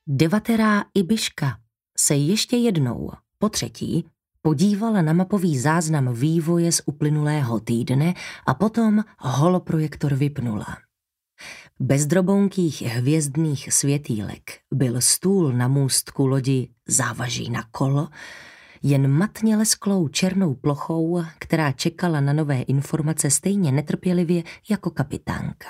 Devatera Ibiška se ještě jednou, po třetí, podívala na mapový záznam vývoje z uplynulého týdne a potom holoprojektor vypnula. Bez drobounkých hvězdných světýlek byl stůl na můstku lodi závaží na kolo, jen matně lesklou černou plochou, která čekala na nové informace stejně netrpělivě jako kapitánka.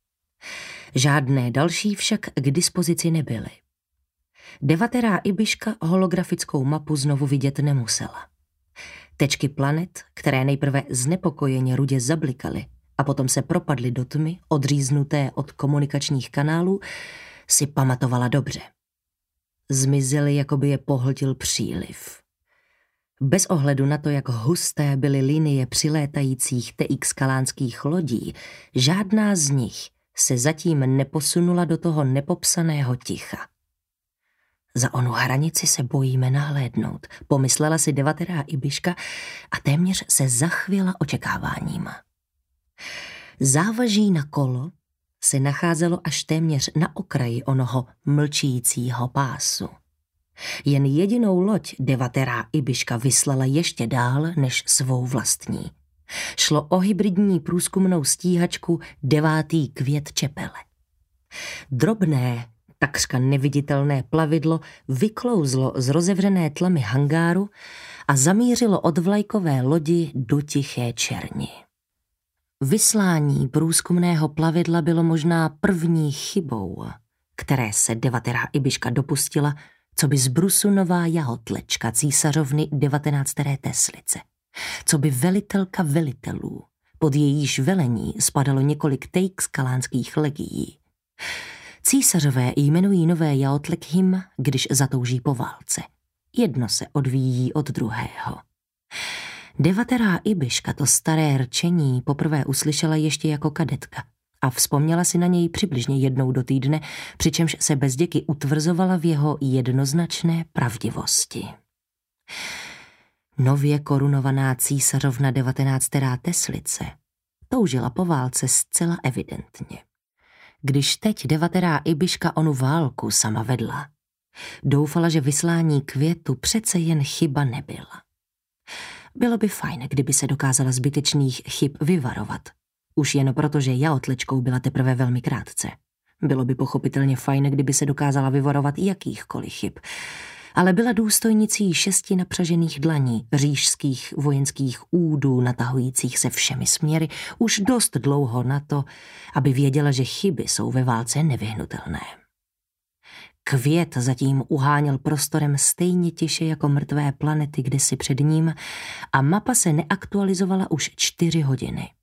Žádné další však k dispozici nebyly. Devatera Ibiška holografickou mapu znovu vidět nemusela. Tečky planet, které nejprve znepokojeně rudě zablikaly a potom se propadly do tmy, odříznuté od komunikačních kanálů, si pamatovala dobře. Zmizely, jako by je pohltil příliv. Bez ohledu na to, jak husté byly linie přilétajících TX kalánských lodí, žádná z nich se zatím neposunula do toho nepopsaného ticha. Za onu hranici se bojíme nahlédnout, pomyslela si Devatera Ibiška a téměř se zachvěla očekáváním. Závaží na kolo se nacházelo až téměř na okraji onoho mlčícího pásu. Jen jedinou loď Devatera Ibiška vyslala ještě dál než svou vlastní. Šlo o hybridní průzkumnou stíhačku 9. květ čepele. Drobné, takřka neviditelné plavidlo vyklouzlo z rozevřené tlamy hangáru a zamířilo od vlajkové lodi do tiché černi. Vyslání průzkumného plavidla bylo možná první chybou, které se Devatera Ibiška dopustila, co by zbrusu nová jahotlečka císařovny 19. Teslice, co by velitelka velitelů, pod jejíž velení spadalo několik TX kalánských legií. Císařové jmenují nové jaotlekhim, když zatouží po válce. Jedno se odvíjí od druhého. Devatera Ibiška to staré rčení poprvé uslyšela ještě jako kadetka a vzpomněla si na něj přibližně jednou do týdne, přičemž se bezděky utvrzovala v jeho jednoznačné pravdivosti. Nově korunovaná císařovna 19. Teslice toužila po válce zcela evidentně. Když teď Devatera Ibiška onu válku sama vedla, doufala, že vyslání květu přece jen chyba nebyla. Bylo by fajn, kdyby se dokázala zbytečných chyb vyvarovat. Už jen proto, že jaotlečkou byla teprve velmi krátce. Bylo by pochopitelně fajn, kdyby se dokázala vyvarovat jakýchkoliv chyb. Ale byla důstojnicí 6 napřažených dlaní, říšských vojenských údů natahujících se všemi směry už dost dlouho na to, aby věděla, že chyby jsou ve válce nevyhnutelné. Květ zatím uháněl prostorem stejně tiše jako mrtvé planety kdysi před ním a mapa se neaktualizovala už 4 hodiny.